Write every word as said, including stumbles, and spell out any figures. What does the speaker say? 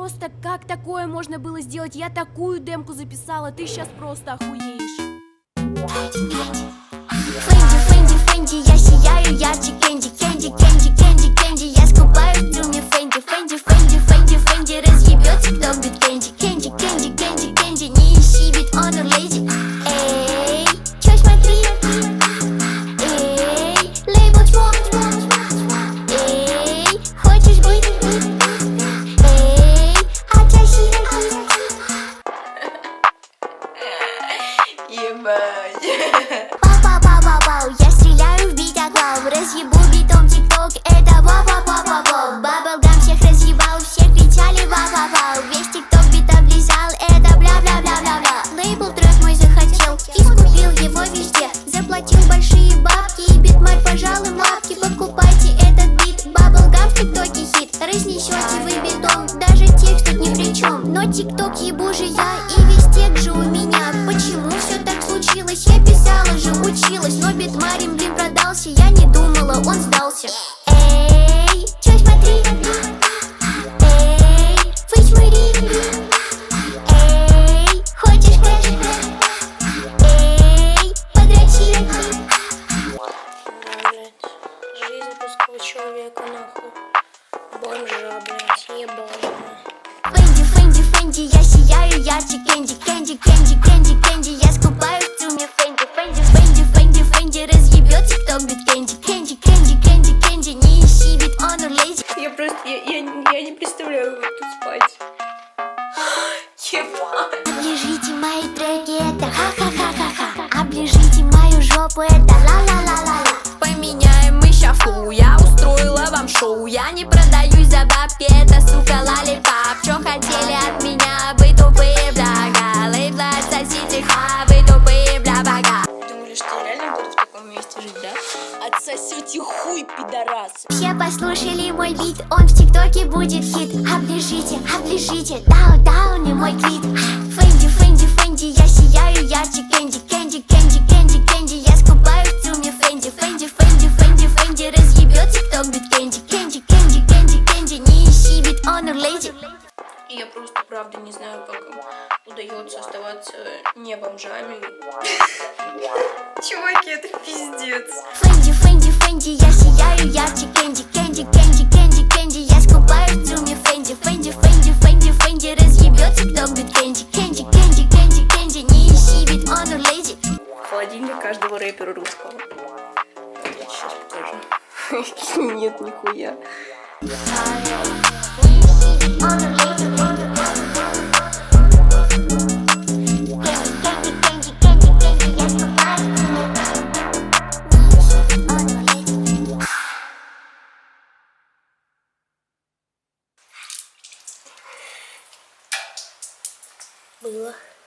просто как такое можно было сделать? Я такую демку записала, ты сейчас просто охуеешь. Фэнди, Фэнди, Фэнди, я сияю ярче Кэнди, Кэнди, Кэнди, Кэнди, Кэнди, я скупаю в трюме Фэнди, Фэнди, Фэнди, Фэнди, Фэнди, разъебется, кто бит Кэнди, Кэнди, Кэнди, Кэнди, Кэнди, не ищи бит, он леди. Эй, чё смотри? Эй, лейбл чмо. Эй, хочешь быть? Эй, отсоси. Ебать. Пау-пау-пау-пау, я стреляю в битоглав, разъебу битом тик-ток, это ба-ба-ба-ба-ба. Баблгам всех разъебал, все кричали ба-ба-бау. Весь тик-ток бит облизал, это бля-бля-бля-бля-бля. Лейбл трек мой захотел и скупил его везде. Заплатил большие бабки и битмарь пожал им лапки. Покупайте этот бит, баблгам в тик-токе хит. Разнесете вы битом, даже текст тут ни при чем. Но тик-ток ебу же я и весь текст же у меня. Почему все так случилось? Я писала же, училась, но битмарем, блин, продался. Я не думала, он сдался. Эй, чё смотри? Эй, вычмыри. Эй, хочешь кэш? Эй, подрочи. Жизнь русского человека, нахуй. Бомжа, блядь, ебаная. Фэнди, Фэнди, Фэнди, я сияю ярче Кэнди, Кэнди, Кэнди, Кэнди, Кэнди, я скупаю в трюме Фэнди, Фэнди, Фэнди, Фэнди, Фэнди, разъебет тик-ток бит Кэнди, Кэнди, Кэнди, Кэнди, Кэнди, не ищи бит, он леди. Я просто, я, я, я не представляю, как тут спать. Ебать. Оближите мои треки, это ха-ха-ха-ха-ха. Оближите мою жопу, это ла-ла-ла-ла-ла. Поменяем мы шафу, я устроила вам шоу. Я не продаюсь за бабки, это сука лалипап. Чё хотели от меня, вы тупые блага. Лейбла отсосите, ха, вы тупые бля бога. Думали, что я реально буду в таком месте жить, да? Отсосите хуй, пидорасы. Все послушали мой бит, он в тик-токе будет хит. Оближите, оближите, даун-даун и мой клип. Фэнди, Фэнди, Фэнди, я сияю ярче Кэнди, Кэнди, Кэнди, Кэнди, Кэнди, я скупаю в трюме Фэнди, Фэнди, Фэнди, Фэнди, Фэнди, разъебет тик-ток бит Кэнди, Кэнди, Кэнди, Кэнди, Кэнди, не ищи бит, он леди. И я просто, правда, не знаю, как им удается оставаться не бомжами. Чуваки, это пиздец. Фэнди, Фэнди, Фэнди, я сияю ярче Кэнди, Кэнди, Кэнди, Кэнди, Кэнди, я скупаю в трюме Фэнди, Фэнди, Фэнди, Фэнди, Фэнди, разъебет тик-ток бит Кэнди, Кэнди, Кэнди, Кэнди, Кэнди, не ищи бит, он леди. Холодильник каждого рэпера русского. Я сейчас покажу. Нет, нихуя. Было.